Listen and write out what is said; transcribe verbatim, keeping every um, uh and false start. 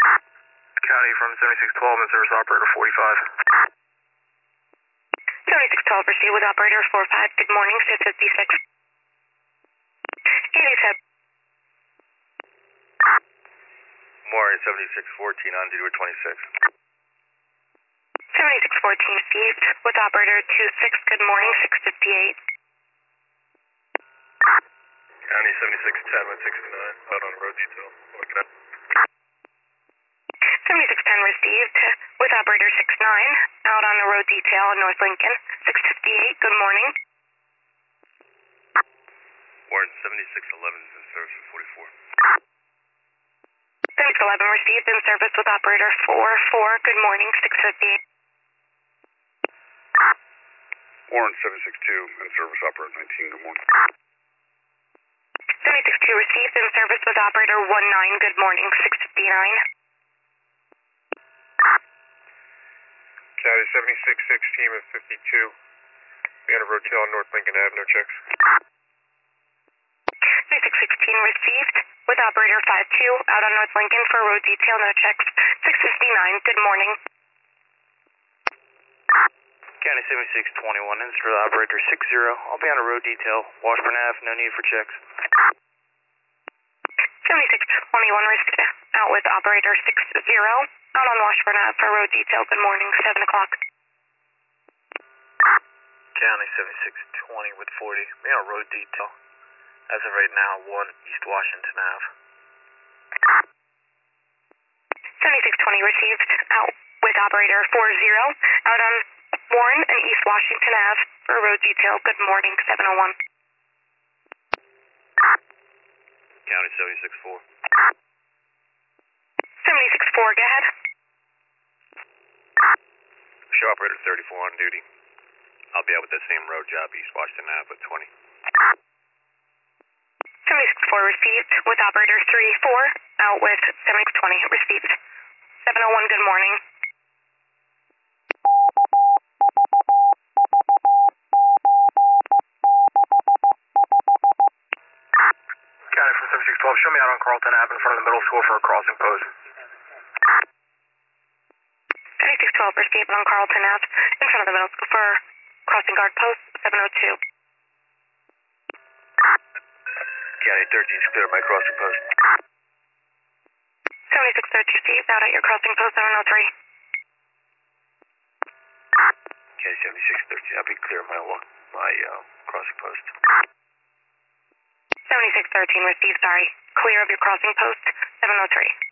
County from seventy-six twelve and service operator forty-five. seventy-six twelve, proceed with operator forty-five. Good morning, six fifty-six. eighty-seven. Morning, seventy-six fourteen on duty with twenty-six. seventy-six fourteen, received with operator two six. Good morning, six fifty-eight. County seventy-six ten with sixty-nine, out on road detail. Looking at seventy-six ten received with operator six nine, out on the road detail in North Lincoln, six fifty-eight. Good morning. Warren seventy-six eleven is in service with forty-four. seventy-six eleven received in service with operator four four. Good morning, six fifty-eight. Warren seventy-six two in service operator nineteen. Good morning. seventy-six two received in service with operator one nine. Good morning, six fifty-nine. County seventy-six six team of fifty-two. We on a road tail on North Lincoln Avenue, no checks. seventy-six sixteen received with operator five two, out on North Lincoln for road detail, no checks. six fifty-nine. Good morning. County seventy-six twenty-one in for the operator six zero. I'll be on a road detail. Washburn Avenue, no need for checks. seventy-six twenty-one received out with operator six zero, out on Washburn Ave for road detail. Good morning, seven o'clock. County seventy-six twenty with forty. We on a road detail. As of right now, one East Washington Ave. seventy-six twenty received out with operator four zero, out on Warren and East Washington Ave for road detail. Good morning, seven oh one. County seventy-six four. seventy-six four, go ahead. Show operator thirty-four on duty. I'll be out with that same road job, East Washington Ave with twenty. seventy-six four received with operator three four, out with seventy-six twenty received. seven oh one, good morning. County from seventy-six twelve, show me out on Carlton Ave in front of the middle school for a crossing post. seventy-six twelve received on Carlton Ave in front of the middle school for crossing guard post, seven oh two. County thirteen is clear by crossing post. seventy-six thirteen received out at your crossing post, seven oh three. County seventy-six thirteen, I'll be clear my walk, my uh, crossing post. seventy-six thirteen received, sorry. Clear of your crossing post, seven oh three.